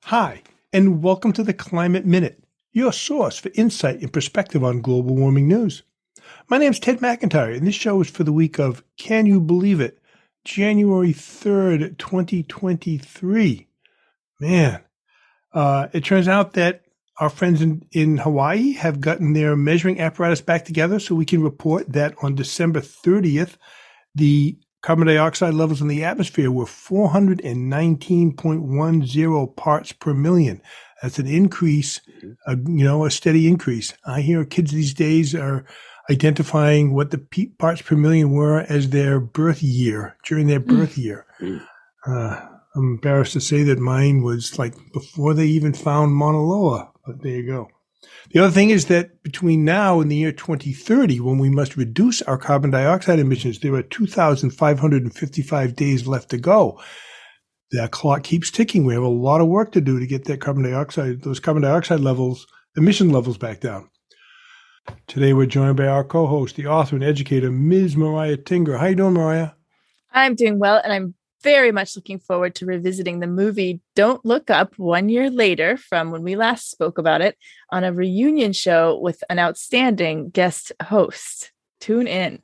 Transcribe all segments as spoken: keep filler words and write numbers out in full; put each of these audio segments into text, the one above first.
Hi, and welcome to the Climate Minute, your source for insight and perspective on global warming news. My name is Ted McIntyre, and this show is for the week of, can you believe it, January third, twenty twenty-three. Man, uh, it turns out that our friends in, in Hawaii have gotten their measuring apparatus back together so we can report that on December thirtieth, the carbon dioxide levels in the atmosphere were four hundred nineteen point one zero parts per million. That's an increase, uh, you know, a steady increase. I hear kids these days are identifying what the p- parts per million were as their birth year, during their birth year. Uh, I'm embarrassed to say that mine was like before they even found Mauna Loa, but there you go. The other thing is that between now and the year twenty thirty, when we must reduce our carbon dioxide emissions, there are two thousand five hundred fifty-five days left to go. That clock keeps ticking. We have a lot of work to do to get that carbon dioxide, those carbon dioxide levels, emission levels back down. Today, we're joined by our co-host, the author and educator, Miz Mariah Tinger. How you doing, Mariah? I'm doing well, and I'm very much looking forward to revisiting the movie Don't Look Up one year later from when we last spoke about it on a reunion show with an outstanding guest host. Tune in.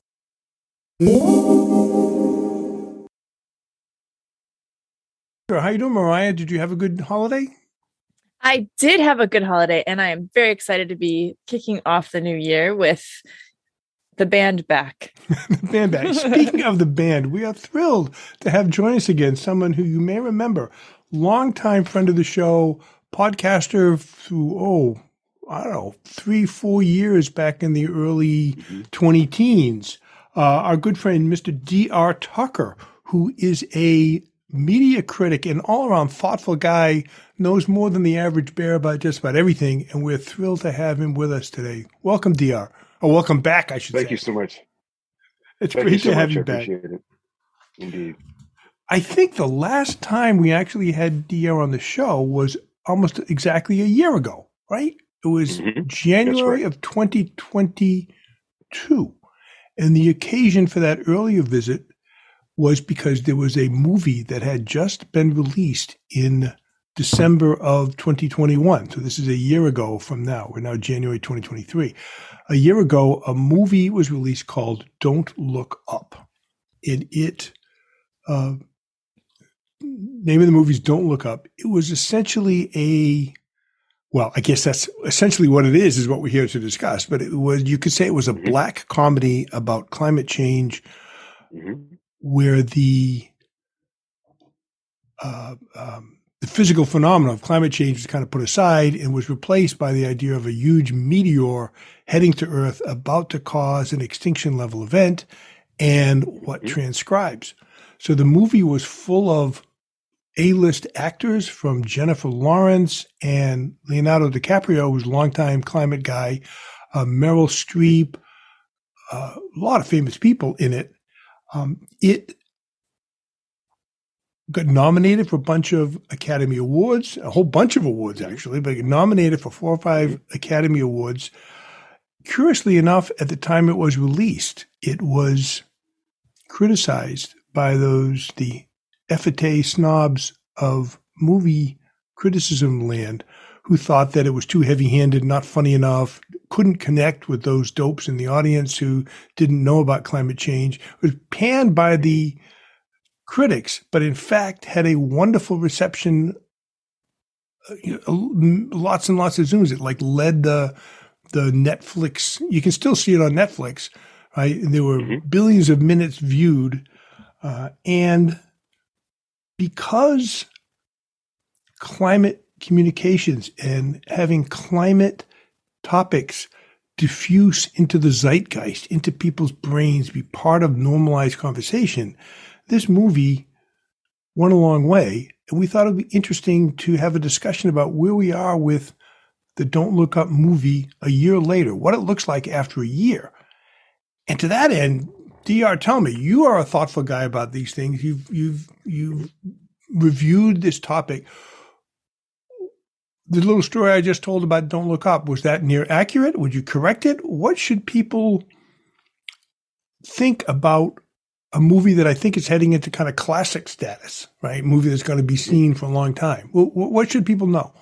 How you doing, Mariah? Did you have a good holiday? I did have a good holiday, and I am very excited to be kicking off the new year with the band back. The band back. Speaking of the band, we are thrilled to have join us again someone who you may remember, longtime friend of the show, podcaster through, oh, I don't know, three, four years back in the early mm-hmm. twenty teens. Uh, our good friend, Mister D R Tucker, who is a media critic and all-around thoughtful guy, knows more than the average bear about just about everything, and we're thrilled to have him with us today. Welcome, D R. Oh, welcome back, I should Thank say. Thank you so much. It's Thank great you so to have much. you I back. appreciate it. Indeed. I think the last time we actually had D R on the show was almost exactly a year ago, right? It was Mm-hmm. January right. of twenty twenty-two. And the occasion for that earlier visit was because there was a movie that had just been released in December of twenty twenty-one. So this is a year ago from now. We're now January twenty twenty-three. A year ago, a movie was released called Don't Look Up. And it, uh, name of the movie is Don't Look Up. It was essentially a, well, I guess that's essentially what it is, is what we're here to discuss. But it was, you could say it was a mm-hmm. black comedy about climate change mm-hmm. where the, uh, um, the physical phenomenon of climate change was kind of put aside and was replaced by the idea of a huge meteor heading to Earth about to cause an extinction level event and what mm-hmm. transcribes. So the movie was full of A-list actors from Jennifer Lawrence and Leonardo DiCaprio, who's a longtime climate guy, uh, Meryl Streep, uh, a lot of famous people in it. Um, it got nominated for a bunch of Academy Awards, a whole bunch of awards actually, but nominated for four or five Academy Awards. Curiously enough, at the time it was released, it was criticized by those, the effete snobs of movie criticism land, who thought that it was too heavy-handed, not funny enough, couldn't connect with those dopes in the audience who didn't know about climate change. It was panned by the critics, but in fact had a wonderful reception, uh, you know, lots and lots of Zooms. It like led the the Netflix. You can still see it on Netflix, right? And there were mm-hmm. billions of minutes viewed, uh, and because climate communications and having climate topics diffuse into the zeitgeist, into people's brains, be part of normalized conversation, this movie went a long way. And we thought it would be interesting to have a discussion about where we are with the Don't Look Up movie a year later, what it looks like after a year. And to that end, D R, tell me, you are a thoughtful guy about these things. You've, you've, you've reviewed this topic. The little story I just told about Don't Look Up, was that near accurate? Would you correct it? What should people think about a movie that I think is heading into kind of classic status, right? A movie that's going to be seen for a long time. Well, what should people know?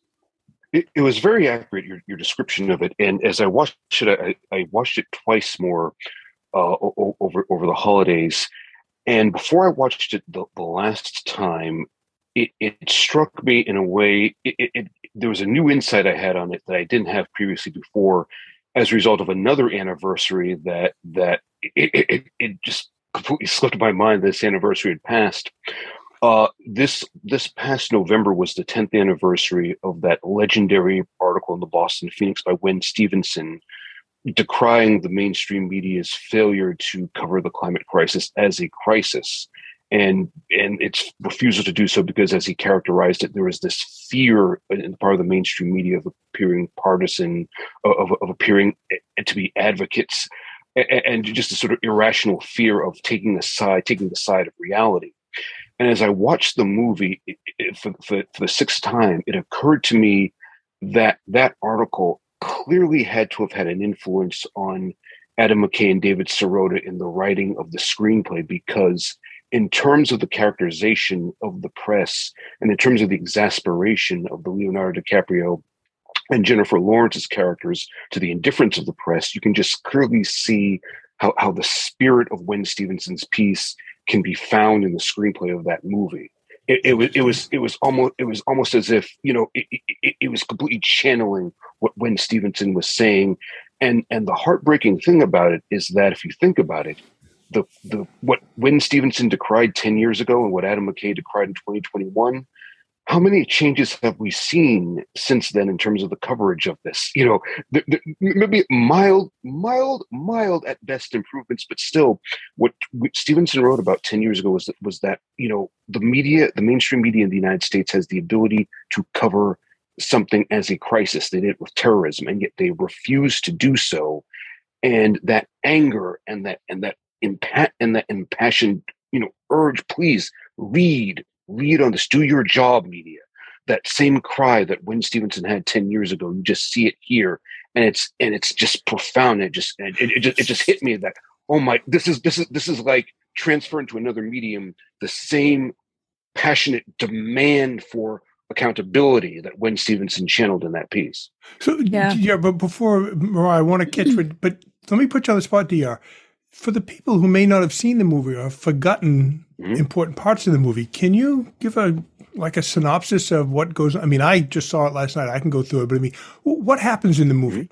It, it was very accurate, your, your description of it. And as I watched it, I, I watched it twice more uh, over over the holidays. And before I watched it the, the last time, it, it struck me in a way, it, it, it, there was a new insight I had on it that I didn't have previously before as a result of another anniversary that that it, it, it just completely slipped my mind this anniversary had passed. Uh, this this past November was the tenth anniversary of that legendary article in the Boston Phoenix by Wen Stevenson, decrying the mainstream media's failure to cover the climate crisis as a crisis, and and its refusal to do so because, as he characterized it, there was this fear in the part of the mainstream media of appearing partisan, of, of appearing to be advocates, and, and just a sort of irrational fear of taking a side, taking the side of reality. And as I watched the movie it, it, for, for, for the sixth time, it occurred to me that that article clearly had to have had an influence on Adam McKay and David Sirota in the writing of the screenplay, because in terms of the characterization of the press and in terms of the exasperation of the Leonardo DiCaprio and Jennifer Lawrence's characters to the indifference of the press, you can just clearly see how, how the spirit of Wen Stevenson's piece can be found in the screenplay of that movie. It, it was, it was, it was almost, it was almost as if, you know, it, it, it was completely channeling what Wen Stevenson was saying. And, and the heartbreaking thing about it is that if you think about it, the, the, what Wen Stevenson decried ten years ago and what Adam McKay decried in twenty twenty-one, how many changes have we seen since then in terms of the coverage of this? You know, the, the, maybe mild, mild, mild at best improvements, but still, what, what Stevenson wrote about ten years ago was that, was that, you know, the media, the mainstream media in the United States has the ability to cover something as a crisis. They did it with terrorism, and yet they refuse to do so. And that anger and that and that impact and that impassioned, you know, urge, please read. Read on this, do your job, media. That same cry that Wen Stevenson had ten years ago, you just see it here, and it's and it's just profound. It just it, it just it just hit me that, oh my, this is this is this is like transferring to another medium the same passionate demand for accountability that Wen Stevenson channeled in that piece. So yeah, yeah but before Mariah, I want to catch it, but let me put you on the spot, D R. For the people who may not have seen the movie or have forgotten mm-hmm. important parts of the movie, can you give a like a synopsis of what goes on? I mean, I just saw it last night. I can go through it, but I mean, what happens in the movie?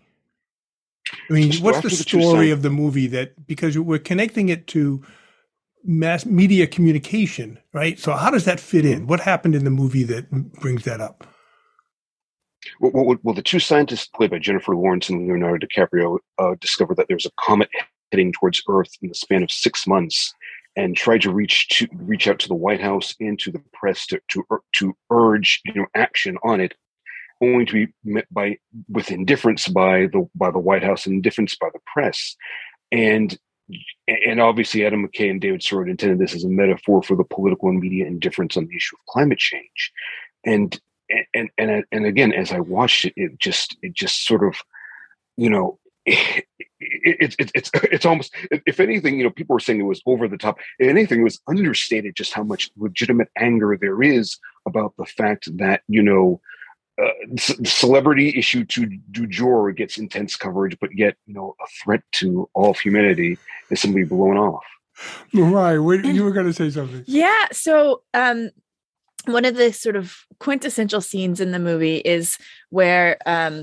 I mean, just what's the story of the movie that, because we're connecting it to mass media communication, right? So how does that fit in? What happened in the movie that brings that up? Well, well, well the two scientists played by Jennifer Lawrence and Leonardo DiCaprio uh, discovered that there's a comet heading towards Earth in the span of six months, and tried to reach to reach out to the White House and to the press to to, to urge you know action on it, only to be met by with indifference by the by the White House and indifference by the press, and and obviously Adam McKay and David Sirota intended this as a metaphor for the political and media indifference on the issue of climate change, and and and and again, as I watched it, it just it just sort of you know. It, It's it, it's it's almost, if anything, you know, people were saying it was over the top. If anything, it was understated just how much legitimate anger there is about the fact that, you know, uh, c- celebrity issue to du jour gets intense coverage, but yet, you know, a threat to all of humanity is simply blown off. Right. Wait, you were going to say something. Yeah. So, um, one of the sort of quintessential scenes in the movie is where, um,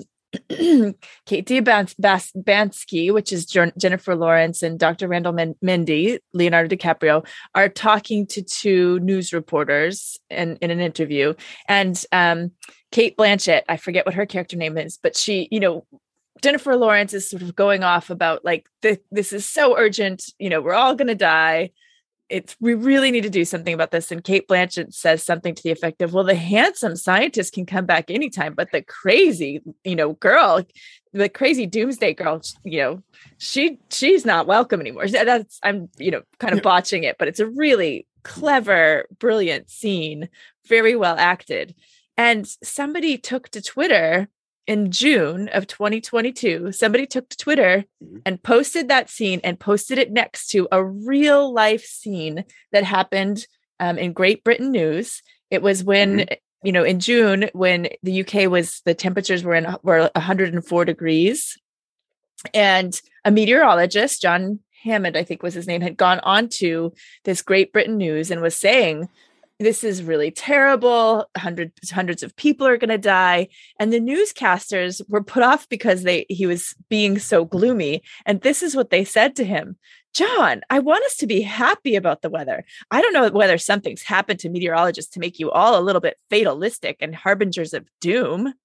Katie Bans- Bas- Bansky, which is Jen- Jennifer Lawrence, and Doctor Randall Men- Mindy, Leonardo DiCaprio, are talking to two news reporters in, in an interview. And um, Kate Blanchett, I forget what her character name is, but she, you know, Jennifer Lawrence is sort of going off about like, this is so urgent, you know, we're all going to die. It's, we really need to do something about this. And Kate Blanchett says something to the effect of, well, the handsome scientist can come back anytime, but the crazy, you know, girl, the crazy doomsday girl, you know, she, she's not welcome anymore. That's, I'm, you know, kind of yeah. botching it, but it's a really clever, brilliant scene, very well acted. And somebody took to Twitter in June of twenty twenty-two, somebody took to Twitter and posted that scene and posted it next to a real life scene that happened um, in Great Britain news. It was when, mm-hmm. you know, in June, when the U K was, the temperatures were in were one hundred four degrees, and a meteorologist, John Hammond, I think was his name, had gone on to this Great Britain news and was saying, this is really terrible. Hundreds, hundreds of people are going to die. And the newscasters were put off because they he was being so gloomy. And this is what they said to him. John, I want us to be happy about the weather. I don't know whether something's happened to meteorologists to make you all a little bit fatalistic and harbingers of doom.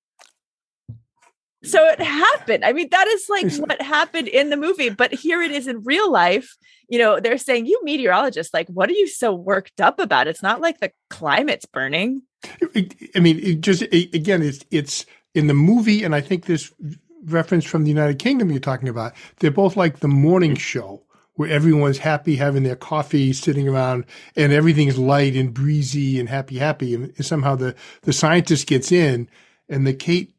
So it happened. I mean, that is like what happened in the movie, but here it is in real life. You know, they're saying, you meteorologists, like, what are you so worked up about? It's not like the climate's burning. I mean, it just, again, it's, it's in the movie. And I think this reference from the United Kingdom you're talking about, they're both like the morning show where everyone's happy, having their coffee, sitting around, and everything's light and breezy and happy, happy. And somehow the, the scientist gets in, and the Kate,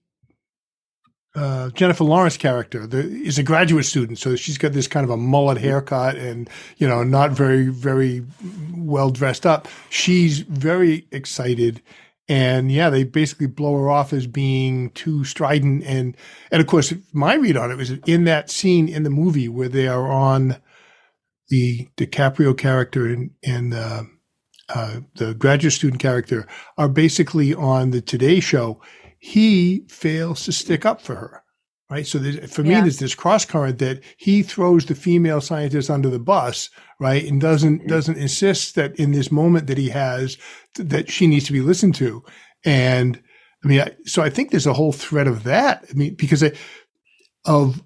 Uh, Jennifer Lawrence character the, is a graduate student. So she's got this kind of a mullet haircut and, you know, not very, very well dressed up. She's very excited. And yeah, they basically blow her off as being too strident. And, and of course, my read on it was in that scene in the movie where they are on the DiCaprio character and, and, uh, uh, the graduate student character are basically on the Today Show. He fails to stick up for her, right? So for me, yeah. there's this cross current that he throws the female scientist under the bus, right? And doesn't, doesn't insist that in this moment that he has that she needs to be listened to. And I mean, I, so I think there's a whole thread of that. I mean, because I, of,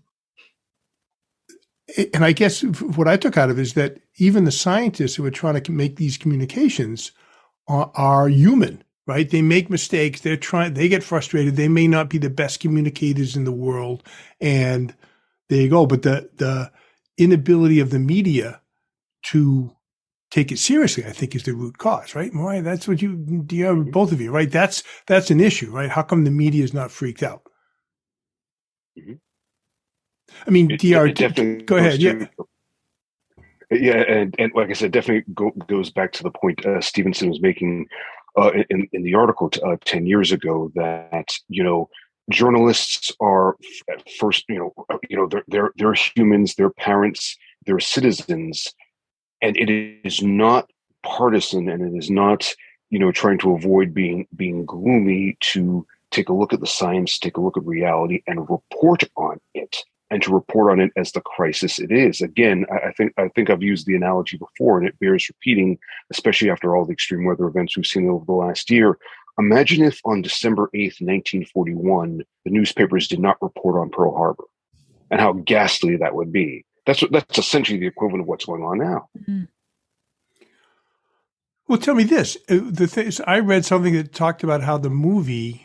and I guess what I took out of it is that even the scientists who are trying to make these communications are, are human. Right? They make mistakes. They're trying, they get frustrated. They may not be the best communicators in the world. And there you go. But the, the inability of the media to take it seriously, I think, is the root cause, right? Mariah, that's what you, you know, both of you, right? That's, that's an issue, right? How come the media is not freaked out? Mm-hmm. I mean, it, D R, it definitely go ahead. To, yeah. Yeah. And, and like I said, definitely go, goes back to the point uh, Stevenson was making Uh, in, in the article t- uh, ten years ago, that, you know, journalists are at first, you know, you know, they're, they're, they're humans, they're parents, they're citizens, and it is not partisan, and it is not, you know, trying to avoid being, being gloomy, to take a look at the science, take a look at reality and report on it, and to report on it as the crisis it is. Again, I, I think I think I've used the analogy before, and it bears repeating, especially after all the extreme weather events we've seen over the last year. Imagine if on December eighth, nineteen forty-one, the newspapers did not report on Pearl Harbor, and how ghastly that would be. That's what, that's essentially the equivalent of what's going on now. Mm-hmm. Well, tell me this. The thing is, I read something that talked about how the movie.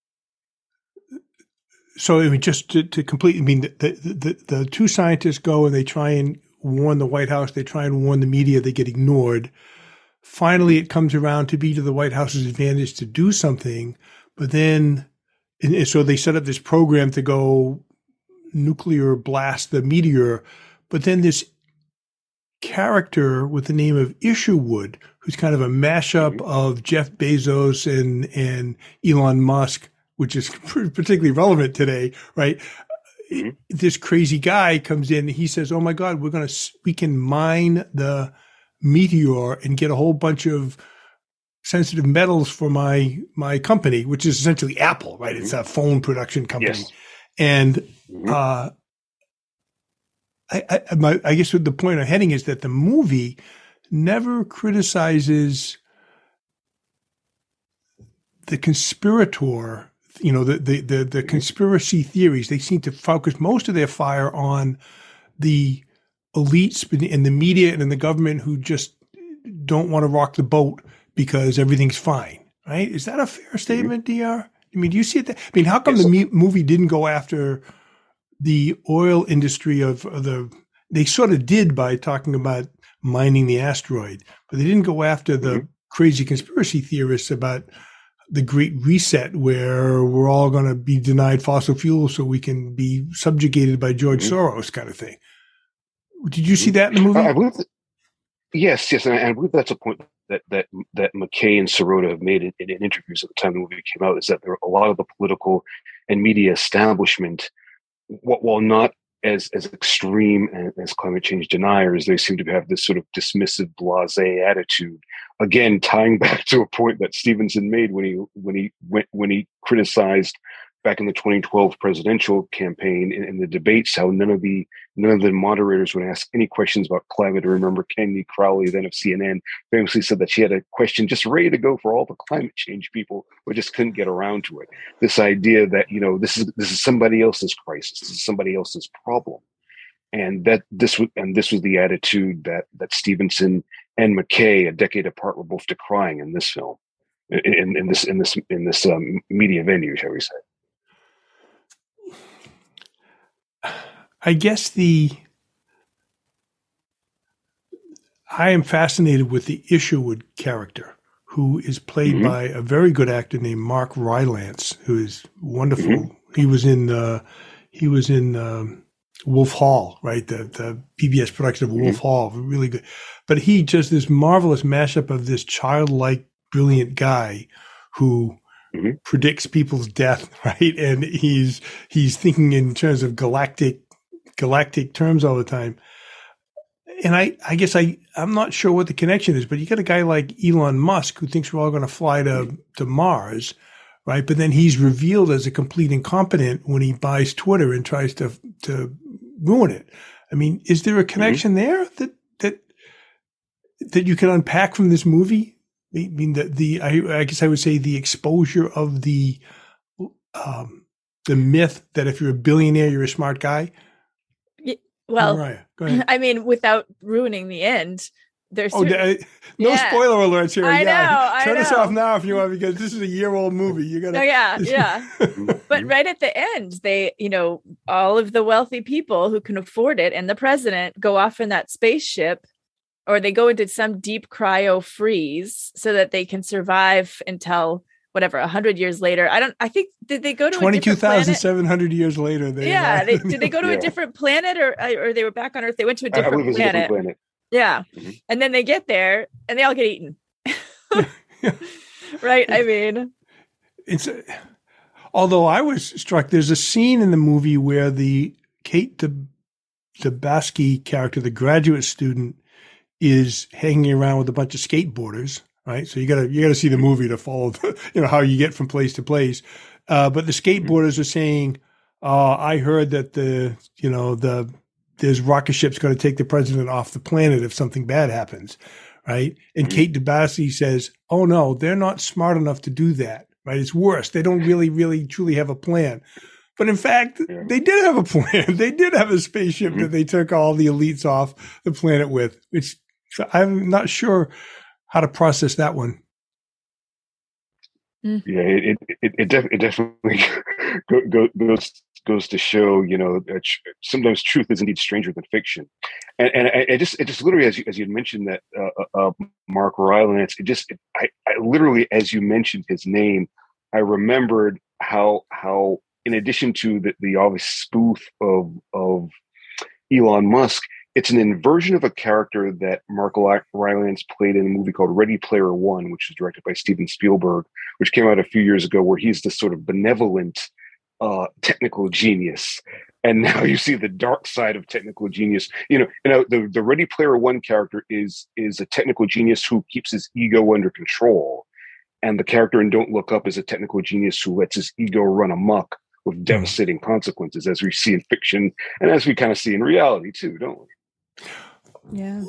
So, I mean, just to, to complete, I mean, the, the, the, the two scientists go and they try and warn the White House. They try and warn the media. They get ignored. Finally, it comes around to be to the White House's advantage to do something. But then, and so they set up this program to go nuclear blast the meteor. But then this character with the name of Isherwood, who's kind of a mashup of Jeff Bezos and, and Elon Musk, which is particularly relevant today, right? Mm-hmm. This crazy guy comes in and he says, oh my God, we're going to, we can mine the meteor and get a whole bunch of sensitive metals for my, my company, which is essentially Apple, right? Mm-hmm. It's a phone production company. Yes. And, mm-hmm. uh, I, I, my, I guess the point I'm heading is that the movie never criticizes the conspirator, you know, the, the, the, the conspiracy theories. They seem to focus most of their fire on the elites in the media and in the government who just don't want to rock the boat because everything's fine, right? Is that a fair statement, D R? I mean, do you see it? That, I mean, how come yes. the me- movie didn't go after the oil industry of, of the, they sort of did by talking about mining the asteroid, but they didn't go after the mm-hmm. crazy conspiracy theorists about the Great Reset, where we're all going to be denied fossil fuels so we can be subjugated by George mm-hmm. Soros, kind of thing. Did you see that in the movie? I believe that, yes, yes, and I, I believe that's a point that that that McKay and Sirota have made in, in interviews at the time the movie came out. Is that there are a lot of the political and media establishment, while not as as extreme as, as climate change deniers, they seem to have this sort of dismissive, blasé attitude. Again, tying back to a point that Stevenson made when he when he went when he criticized back in the twenty twelve presidential campaign in, in the debates how none of the none of the moderators would ask any questions about climate. I remember Candy Crowley, then of C N N, famously said that she had a question just ready to go for all the climate change people, but just couldn't get around to it. This idea that, you know, this is this is somebody else's crisis, this is somebody else's problem, and that this was and this was the attitude that that Stevenson and McKay, a decade apart, were both decrying in this film, in, in this in this in this um, media venue, shall we say. I guess the I am fascinated with the Isherwood character, who is played mm-hmm. by a very good actor named Mark Rylance, who is wonderful. Mm-hmm. He was in uh, he was in um, Wolf Hall, right? The the P B S production of Wolf mm-hmm. Hall, really good. But he just this marvelous mashup of this childlike, brilliant guy who mm-hmm. predicts people's death, right? And he's he's thinking in terms of galactic. galactic terms all the time. And I, I guess I, I'm not sure what the connection is, but you got a guy like Elon Musk who thinks we're all going to fly to, to Mars, right? But then he's revealed as a complete incompetent when he buys Twitter and tries to, to ruin it. I mean, is there a connection mm-hmm. there that, that, that you can unpack from this movie? I mean, the, the, I, I guess I would say the exposure of the, um, the myth that if you're a billionaire, you're a smart guy. Well, Mariah, go ahead. I mean, without ruining the end, there's oh, certain, no yeah. spoiler alerts here. I yeah. know. I Turn know. us off now if you want, because this is a year-old movie. You gotta. Oh yeah, yeah. But right at the end, they, you know, all of the wealthy people who can afford it and the president go off in that spaceship, or they go into some deep cryo freeze so that they can survive until whatever, a hundred years later. I don't, I think, did they go to twenty-two thousand seven hundred years later? They yeah. They, did they go to yeah. a different planet or, or they were back on Earth? They went to a different, I believe it was planet. a different planet. Yeah. Mm-hmm. And then they get there and they all get eaten. Right. I mean, it's, a, although I was struck, there's a scene in the movie where the Kate the Dabasky character, the graduate student, is hanging around with a bunch of skateboarders. Right. So you gotta, you gotta see the movie to follow, the, you know, how you get from place to place. Uh, but the skateboarders are saying, uh, I heard that the, you know, the, there's rocket ships going to take the president off the planet if something bad happens. Right. And mm-hmm. Kate Dabasky says, oh no, they're not smart enough to do that. Right. It's worse. They don't really, really, truly have a plan. But in fact, yeah. they did have a plan. They did have a spaceship mm-hmm. that they took all the elites off the planet with, which I'm not sure how to process that one. Yeah, it it it, def- it definitely go, go, goes goes to show, you know, uh, tr- sometimes truth is indeed stranger than fiction, and and I, I just it just literally as you as you mentioned that uh, uh, Mark Rylance, it just it, I, I literally as you mentioned his name, I remembered how how in addition to the, the obvious spoof of of Elon Musk, it's an inversion of a character that Mark Rylance played in a movie called Ready Player One, which was directed by Steven Spielberg, which came out a few years ago, where he's this sort of benevolent uh, technical genius. And now you see the dark side of technical genius. You know, you know the, the Ready Player One character is, is a technical genius who keeps his ego under control. And the character in Don't Look Up is a technical genius who lets his ego run amok with devastating consequences, as we see in fiction and as we kind of see in reality too, don't we? Yeah.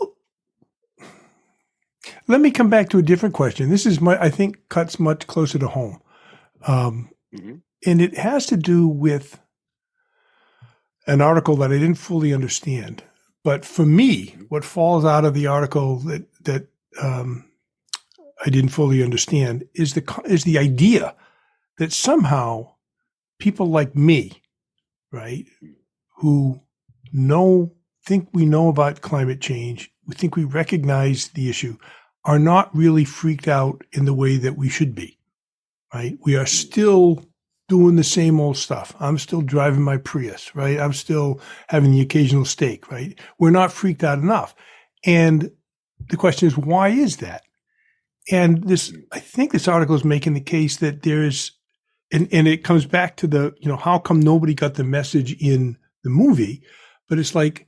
Let me come back to a different question. This is my, I think, cuts much closer to home. Um, mm-hmm. And it has to do with an article that I didn't fully understand. But for me, what falls out of the article that, that um, I didn't fully understand is the, is the idea that somehow people like me, right, who know think we know about climate change, we think we recognize the issue, are not really freaked out in the way that we should be, right? We are still doing the same old stuff. I'm still driving my Prius, right? I'm still having the occasional steak, right? We're not freaked out enough. And the question is, why is that? And this, I think this article is making the case that there's, and, and it comes back to the, you know, how come nobody got the message in the movie? But it's like,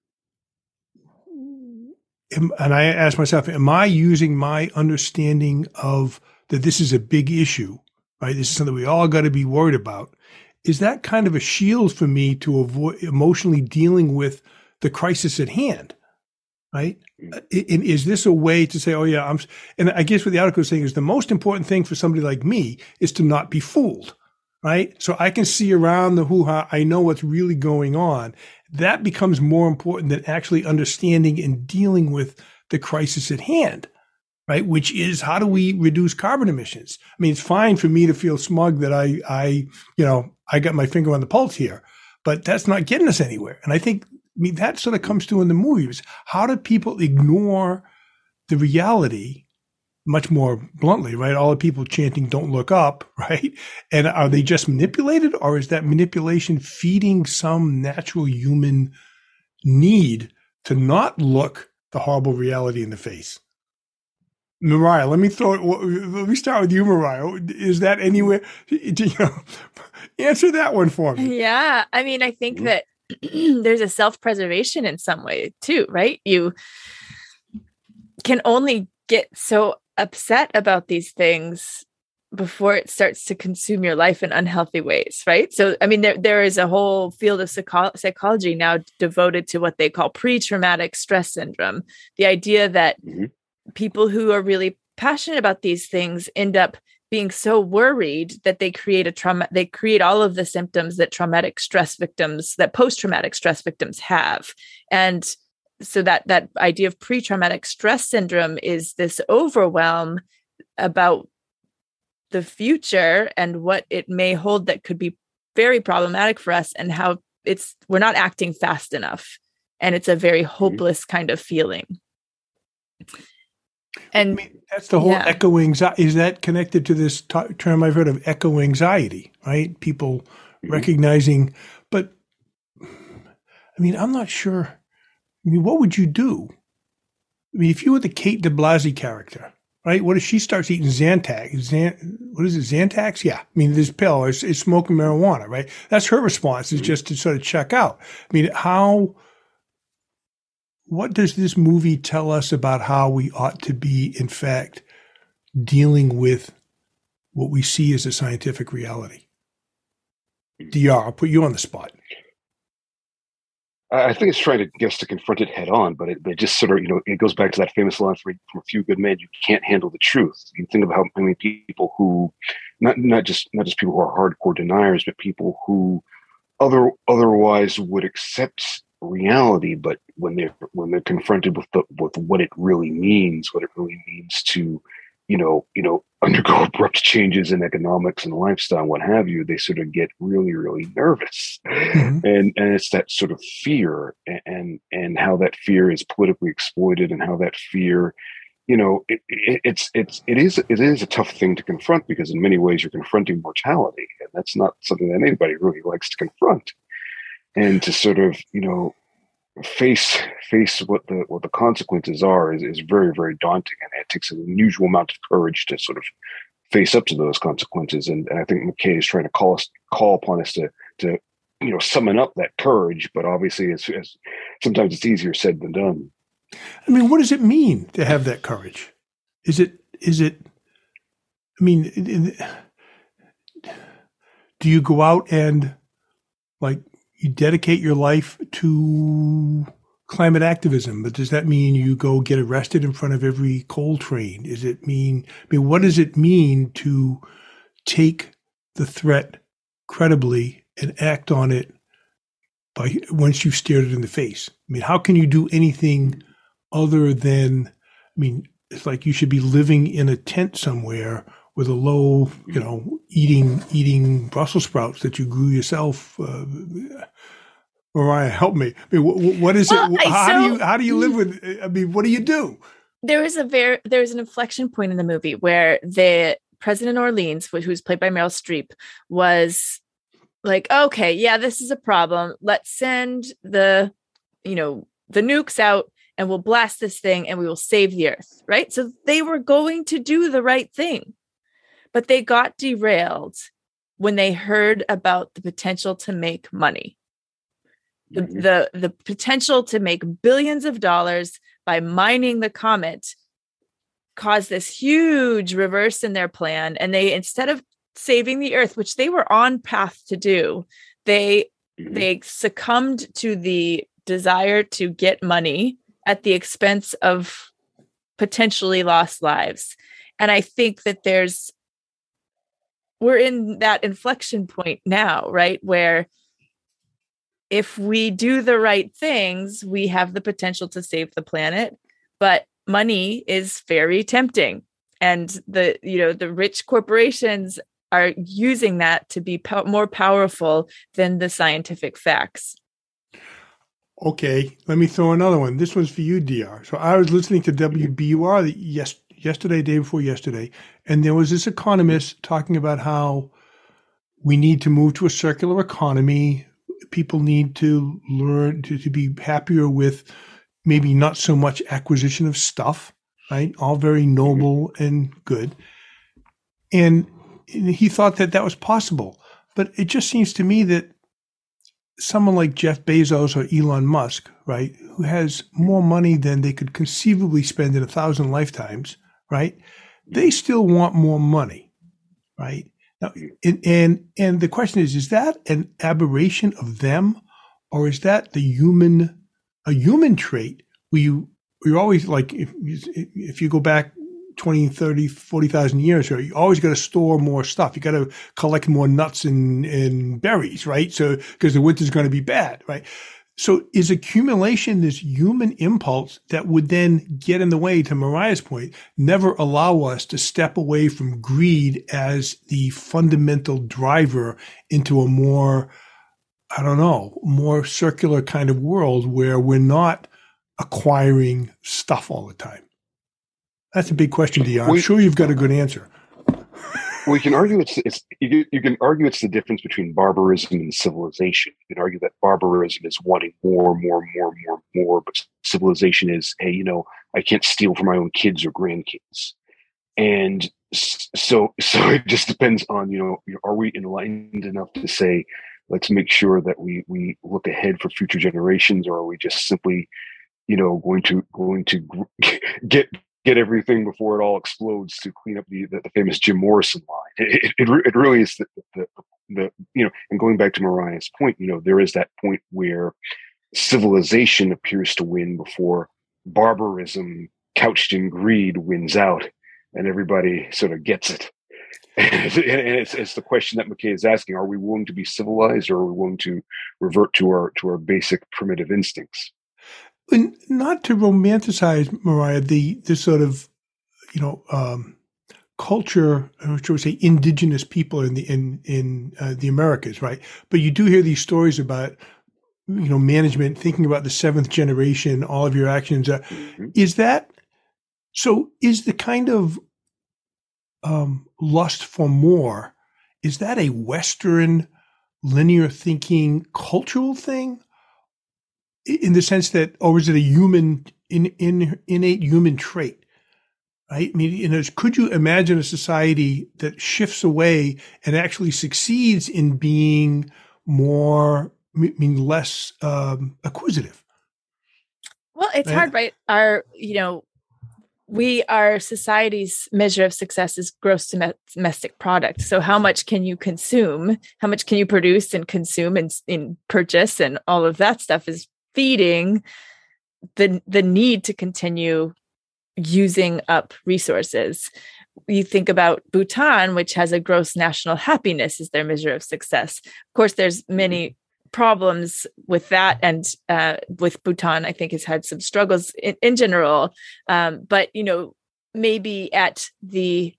am, and I ask myself, am I using my understanding of that this is a big issue, right? This is something we all got to be worried about. Is that kind of a shield for me to avoid emotionally dealing with the crisis at hand? Right? And is this a way to say, oh yeah, I'm, and I guess what the article is saying is the most important thing for somebody like me is to not be fooled, right? So I can see around the hoo-ha. I know what's really going on. That becomes more important than actually understanding and dealing with the crisis at hand, right? Which is, how do we reduce carbon emissions? I mean, it's fine for me to feel smug that I, I, you know, I got my finger on the pulse here, but that's not getting us anywhere. And I think, I mean, that sort of comes through in the movies. How do people ignore the reality much more bluntly, right? All the people chanting, don't look up, right? And are they just manipulated, or is that manipulation feeding some natural human need to not look the horrible reality in the face? Mariah, let me throw it. Let me start with you, Mariah. Is that anywhere? You know, answer that one for me. Yeah. I mean, I think mm-hmm. that there's a self-preservation in some way too, right? You can only get so upset about these things before it starts to consume your life in unhealthy ways, right? So, I mean, there there is a whole field of psycho- psychology now devoted to what they call pre-traumatic stress syndrome. The idea that mm-hmm. people who are really passionate about these things end up being so worried that they create a trauma, they create all of the symptoms that traumatic stress victims, that post-traumatic stress victims have. And so that, that idea of pre-traumatic stress syndrome is this overwhelm about the future and what it may hold that could be very problematic for us, and how it's, we're not acting fast enough. And it's a very hopeless kind of feeling. And I mean, that's the whole yeah. echo anxiety. Is that connected to this t- term I've heard of, echo anxiety, right? People mm-hmm. recognizing, but I mean, I'm not sure. I mean, what would you do? I mean, if you were the Kate de Blasey character, right? What if she starts eating Zantac? Zan, what is it, Zantacs? Yeah. I mean, this pill is, is smoking marijuana, right? That's her response, is mm-hmm. just to sort of check out. I mean, how... What does this movie tell us about how we ought to be, in fact, dealing with what we see as a scientific reality? D R, I'll put you on the spot. I think it's trying to guess to confront it head on, but it, but it just sort of, you know, it goes back to that famous line from, from A Few Good Men: you can't handle the truth. You think of how many people who, not not just not just people who are hardcore deniers, but people who other otherwise would accept reality, but when they're when they're confronted with the with what it really means, what it really means to, you know, you know, undergo abrupt changes in economics and lifestyle, what have you, they sort of get really, really nervous, mm-hmm. and and it's that sort of fear, and and how that fear is politically exploited, and how that fear, you know, it, it, it's it's it is it is a tough thing to confront, because in many ways you're confronting mortality, and that's not something that anybody really likes to confront. And to sort of, you know, face face what the what the consequences are is, is very, very daunting, and it takes an unusual amount of courage to sort of face up to those consequences. And, and I think McKay is trying to call us call upon us to to you know summon up that courage, but obviously it's, it's sometimes it's easier said than done. I mean, what does it mean to have that courage? Is it is it? I mean, it, it, do you go out and like? You dedicate your life to climate activism, but does that mean you go get arrested in front of every coal train? Does it mean, I mean, what does it mean to take the threat credibly and act on it by once you've stared it in the face? I mean, how can you do anything other than, I mean, it's like you should be living in a tent somewhere with a low, you know, eating eating Brussels sprouts that you grew yourself. Uh, Mariah, help me. I mean, what, what is well, it? How so, do you how do you live with? I mean, what do you do? There was a very there was an inflection point in the movie where the President Orleans, who's played by Meryl Streep, was like, okay, yeah, this is a problem. Let's send the, you know, the nukes out and we'll blast this thing and we will save the earth, right? So they were going to do the right thing, but they got derailed when they heard about the potential to make money. The, the, the potential to make billions of dollars by mining the comet caused this huge reverse in their plan. And they, instead of saving the earth, which they were on path to do, they, mm-hmm. they succumbed to the desire to get money at the expense of potentially lost lives. And I think that there's, we're in that inflection point now, right? Where if we do the right things, we have the potential to save the planet, but money is very tempting. And the, you know, the rich corporations are using that to be po- more powerful than the scientific facts. Okay, let me throw another one. This one's for you, D R. So I was listening to W B U R yes, yesterday, day before yesterday, and there was this economist talking about how we need to move to a circular economy. People need to learn to, to be happier with maybe not so much acquisition of stuff, right? All very noble and good. And he thought that that was possible. But it just seems to me that someone like Jeff Bezos or Elon Musk, right, who has more money than they could conceivably spend in a thousand lifetimes, right? They still want more money, right? Now, and, and and the question is, is that an aberration of them, or is that the human, a human trait where you, you're always like, if, if you go back twenty, thirty, forty thousand years, right, you always got to store more stuff. You got to collect more nuts and, and berries, right? So, because the winter's going to be bad, right? So is accumulation this human impulse that would then get in the way, to Mariah's point, never allow us to step away from greed as the fundamental driver into a more, I don't know, more circular kind of world where we're not acquiring stuff all the time? That's a big question, Dion. I'm sure you've got a good answer. We can argue it's, it's you, you can argue it's the difference between barbarism and civilization. You can argue that barbarism is wanting more, more, more, more, more, but civilization is, hey, you know, I can't steal from my own kids or grandkids. And so, so it just depends on, you know, are we enlightened enough to say, let's make sure that we we look ahead for future generations, or are we just simply, you know, going to going to get get everything before it all explodes to clean up the, the, the famous Jim Morrison line? It, it, it really is the, the, the, you know, and going back to Mariah's point, you know, there is that point where civilization appears to win before barbarism couched in greed wins out, and everybody sort of gets it. And it's, it's the question that McKay is asking: are we willing to be civilized, or are we willing to revert to our to our basic primitive instincts? And not to romanticize, Mariah, the this sort of, you know, um, culture, or should we say, indigenous people in the in in uh, the Americas, right? But you do hear these stories about, you know, management thinking about the seventh generation. All of your actions are, mm-hmm. Is that so? Is the kind of um, lust for more, is that a Western linear thinking cultural thing? In the sense that, or is it a human, in, in, innate human trait, right? I mean, you know, could you imagine a society that shifts away and actually succeeds in being more, I mean, less um, acquisitive? Well, it's right? hard, right? Our, you know, we, our society's measure of success is gross domestic product. So how much can you consume? How much can you produce and consume and, and purchase, and all of that stuff is feeding the the need to continue using up resources. You think about Bhutan, which has a gross national happiness as their measure of success. Of course, there's many problems with that, and uh, with Bhutan, I think has had some struggles in, in general. Um, but you know, maybe at the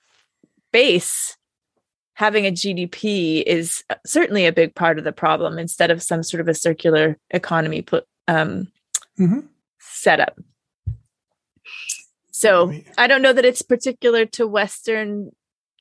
base, having a G D P is certainly a big part of the problem, instead of some sort of a circular economy um, mm-hmm. setup. So I don't know that it's particular to Western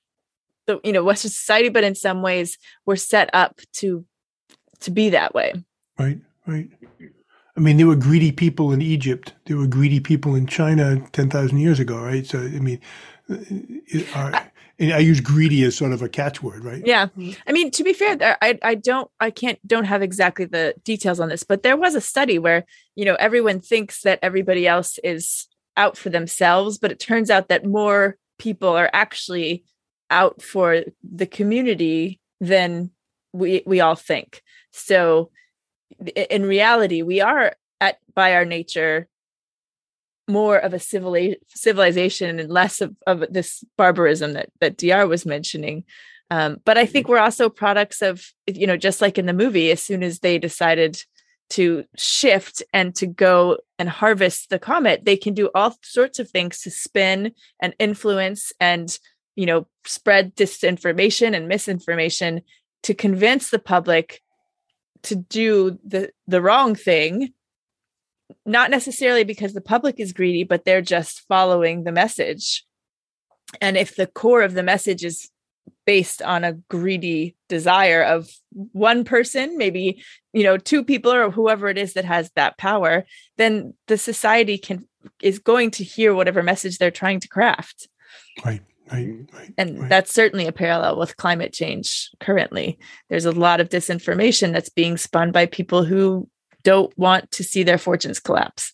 the, you know, Western society, but in some ways we're set up to, to be that way. Right, right. I mean, there were greedy people in Egypt. There were greedy people in China ten thousand years ago, right? So, I mean, uh, I, I use greedy as sort of a catchword, right? Yeah. I mean, to be fair, I, I don't, I can't, don't have exactly the details on this, but there was a study where, you know, everyone thinks that everybody else is out for themselves, but it turns out that more people are actually out for the community than we, we all think. So in reality, we are at, by our nature, more of a civili- civilization and less of, of this barbarism that, that D R was mentioning. Um, but I think we're also products of, you know, just like in the movie, as soon as they decided to shift and to go and harvest the comet, they can do all sorts of things to spin and influence and, you know, spread disinformation and misinformation to convince the public to do the, the wrong thing. Not necessarily because the public is greedy, but they're just following the message. And if the core of the message is based on a greedy desire of one person, maybe, you know, two people or whoever it is that has that power, then the society can is going to hear whatever message they're trying to craft. Right. Right, right, and right. That's certainly a parallel with climate change currently. There's a lot of disinformation that's being spun by people who don't want to see their fortunes collapse.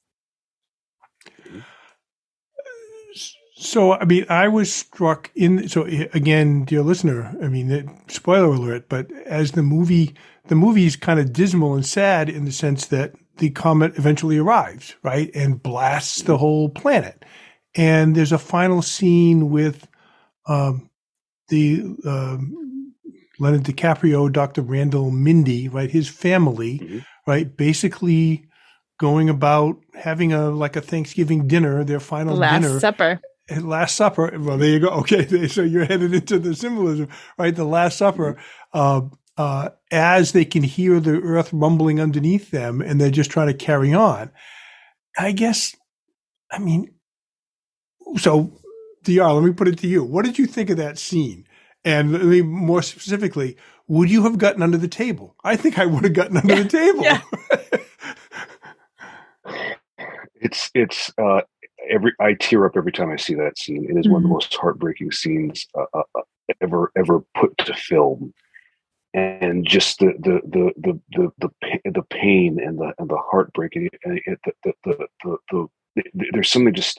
So, I mean, I was struck in, so again, dear listener, I mean, spoiler alert, but as the movie, the movie is kind of dismal and sad in the sense that the comet eventually arrives, right, and blasts the whole planet. And there's a final scene with um, the um, Leonardo DiCaprio, Doctor Randall Mindy, right, his family, mm-hmm. right, basically going about having a like a Thanksgiving dinner, their final Last dinner. Supper. Last Supper. Well, there you go. Okay, so you're headed into the symbolism, right? The Last Supper, uh, uh, as they can hear the earth rumbling underneath them, and they're just trying to carry on. I guess, I mean, so D R, let me put it to you. What did you think of that scene? And let me more specifically, would you have gotten under the table? I think I would have gotten under the table. Yeah. it's it's uh, every I tear up every time I see that scene. It is mm-hmm. one of the most heartbreaking scenes uh, uh, ever ever put to film, and just the the the the the the, the pain and the and the heartbreak and the the the, the, the, the, the there's something just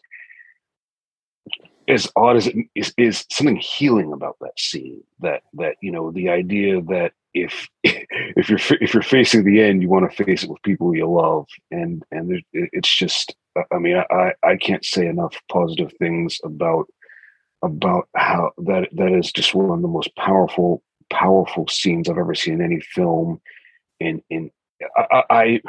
as odd as it is, is something healing about that scene. That that you know the idea that if if you're if you're facing the end, you want to face it with people you love, and and it's just. I mean, I I can't say enough positive things about about how that that is just one of the most powerful powerful scenes I've ever seen in any film. And in I, I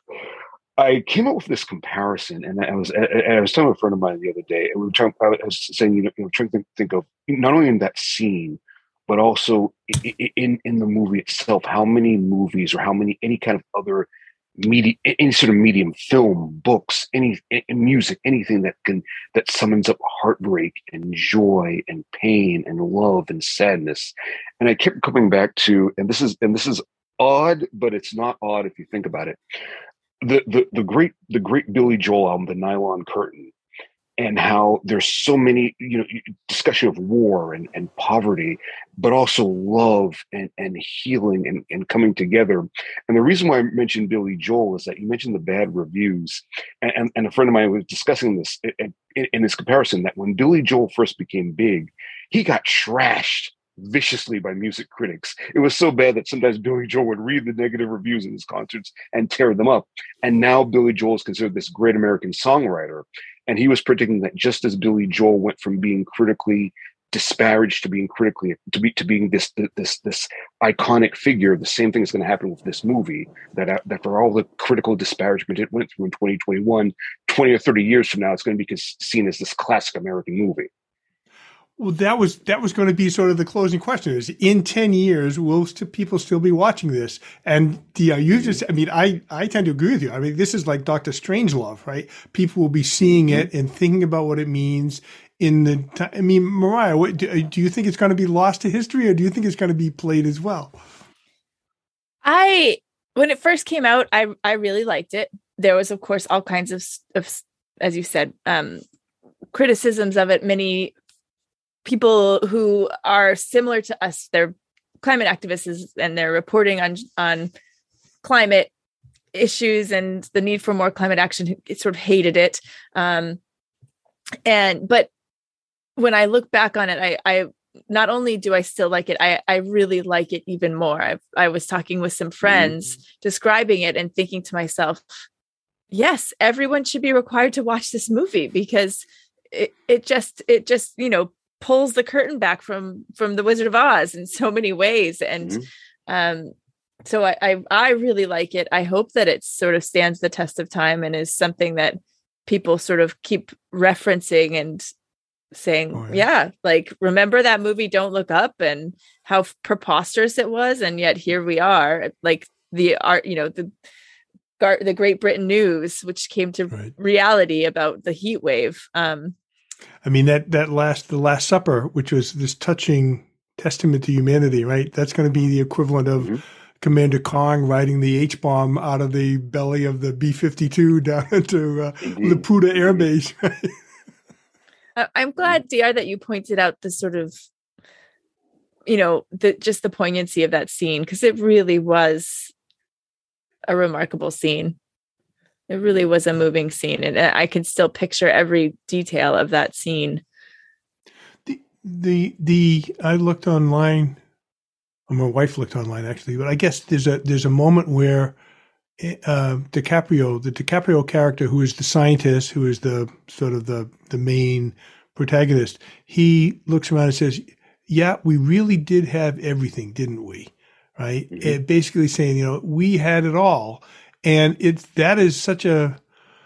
I came up with this comparison, and I was and I was telling a friend of mine the other day, and we were trying. I was saying, you know, you know trying to think, think of not only in that scene, but also in in the movie itself. How many movies or how many any kind of other media, any sort of medium, film, books, any, any music, anything that can that summons up heartbreak and joy and pain and love and sadness. And I kept coming back to, and this is and this is odd, but it's not odd if you think about it. The the the great the great Billy Joel album, The Nylon Curtain, and how there's so many, you know, discussion of war and, and poverty, but also love and, and healing and, and coming together. And the reason why I mentioned Billy Joel is that you mentioned the bad reviews. And, and, and a friend of mine was discussing this in, in this comparison, that when Billy Joel first became big, he got trashed viciously by music critics. It was so bad that sometimes Billy Joel would read the negative reviews in his concerts and tear them up. And now Billy Joel is considered this great American songwriter. And he was predicting that just as Billy Joel went from being critically disparaged to being critically to be to being this this this iconic figure, the same thing is going to happen with this movie. That that for all the critical disparagement it went through in twenty twenty-one, twenty or thirty years from now, it's going to be seen as this classic American movie. Well, that was that was going to be sort of the closing question: is in ten years, will st- people still be watching this? And yeah, you just, I mean, I, I tend to agree with you. I mean, this is like Doctor Strangelove, right? People will be seeing it and thinking about what it means in the time. I mean, Mariah, what, do, do you think it's going to be lost to history, or do you think it's going to be played as well? I, when it first came out, I, I really liked it. There was, of course, all kinds of, of as you said, um, criticisms of it. Many people who are similar to us, they're climate activists, and they're reporting on, on climate issues and the need for more climate action. It sort of hated it. Um, and, but when I look back on it, I, I, not only do I still like it, I, I really like it even more. I I was talking with some friends, mm-hmm. describing it and thinking to myself, yes, everyone should be required to watch this movie, because it, it just, it just, you know, pulls the curtain back from, from the Wizard of Oz in so many ways. And, mm-hmm. um, so I, I, I really like it. I hope that it sort of stands the test of time and is something that people sort of keep referencing and saying, oh, yeah. yeah, like, remember that movie, Don't Look Up, and how preposterous it was. And yet here we are, like the art, you know, the, the Great Britain News, which came to right. reality about the heat wave. Um, I mean, that, that last, the Last Supper, which was this touching testament to humanity, right? That's going to be the equivalent of mm-hmm. Commander Kong riding the H-bomb out of the belly of the B fifty-two down into uh, Laputa Air Base. I'm glad, D R, that you pointed out the sort of, you know, the just the poignancy of that scene, because it really was a remarkable scene. It really was a moving scene, and I can still picture every detail of that scene. The the the I looked online. My wife looked online actually, but I guess there's a there's a moment where uh, DiCaprio, the DiCaprio character, who is the scientist, who is the sort of the the main protagonist, he looks around and says, "Yeah, we really did have everything, didn't we?" Right? Mm-hmm. And basically saying, you know, we had it all, and it's that is such a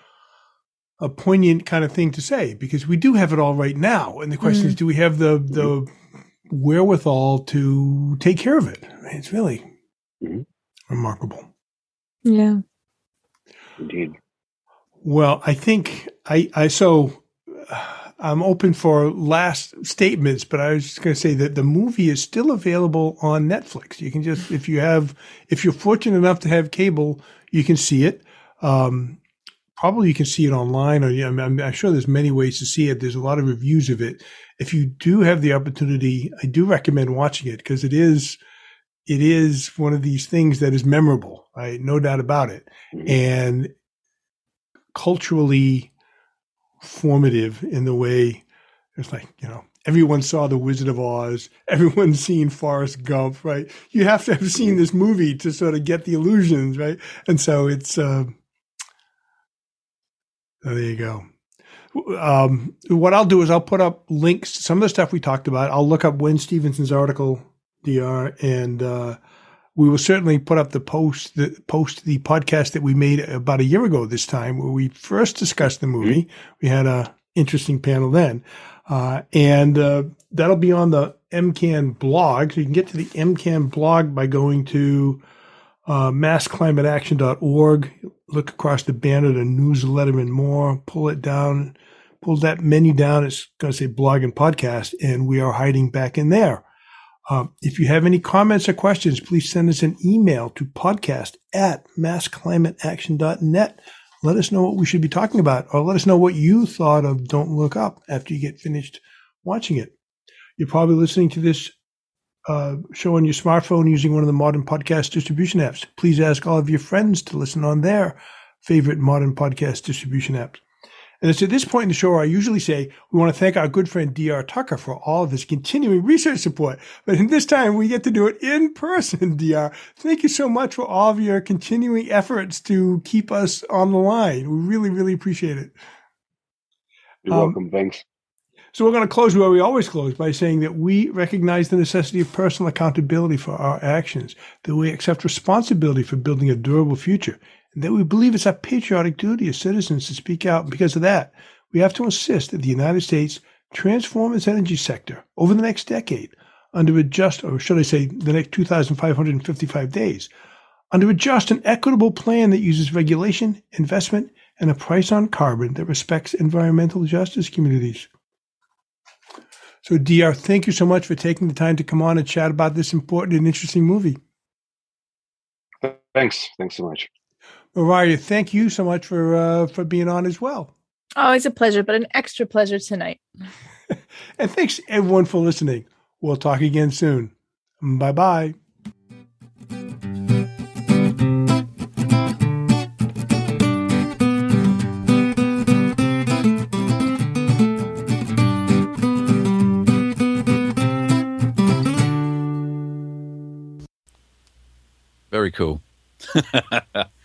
a poignant kind of thing to say, because we do have it all right now, and the question mm-hmm. is, do we have the the wherewithal to take care of it? I mean, it's really mm-hmm. remarkable. Yeah. Indeed. Well, I think I, I, so uh, I'm open for last statements, but I was just going to say that the movie is still available on Netflix. You can just, if you have, if you're fortunate enough to have cable, you can see it. Um, probably you can see it online, or yeah, I'm, I'm sure there's many ways to see it. There's a lot of reviews of it. If you do have the opportunity, I do recommend watching it, because it is, it is one of these things that is memorable, right? No doubt about it. Mm-hmm. And culturally formative in the way it's like, you know, everyone saw The Wizard of Oz. Everyone's seen Forrest Gump, right? You have to have seen this movie to sort of get the illusions, right? And so it's, uh, oh, there you go. Um, what I'll do is I'll put up links to some of the stuff we talked about. I'll look up Wayne Stevenson's article, D R, and uh, we will certainly put up the post, the post the podcast that we made about a year ago this time, where we first discussed the movie. We had a interesting panel then, uh, and uh, that'll be on the M C A N blog. So you can get to the M C A N blog by going to uh, mass climate action dot org. Look across the banner to newsletter and more. Pull it down. Pull that menu down. It's going to say blog and podcast, and we are hiding back in there. Um, if you have any comments or questions, please send us an email to podcast at mass climate action dot net. Let us know what we should be talking about, or let us know what you thought of Don't Look Up after you get finished watching it. You're probably listening to this uh, show on your smartphone using one of the modern podcast distribution apps. Please ask all of your friends to listen on their favorite modern podcast distribution apps. And it's at this point in the show where I usually say we want to thank our good friend D R Tucker for all of his continuing research support. But in this time, we get to do it in person, D R. Thank you so much for all of your continuing efforts to keep us on the line. We really, really appreciate it. You're um, welcome. Thanks. So we're going to close where we always close, by saying that we recognize the necessity of personal accountability for our actions, that we accept responsibility for building a durable future, and that we believe it's our patriotic duty as citizens to speak out. And because of that, we have to insist that the United States transform its energy sector over the next decade under a just, or should I say the next two thousand five hundred fifty-five days, under a just and equitable plan that uses regulation, investment, and a price on carbon that respects environmental justice communities. So, D R, thank you so much for taking the time to come on and chat about this important and interesting movie. Thanks. Thanks so much. Mariah, thank you so much for uh, for being on as well. Always a pleasure, but an extra pleasure tonight. And thanks everyone for listening. We'll talk again soon. Bye-bye. Very cool.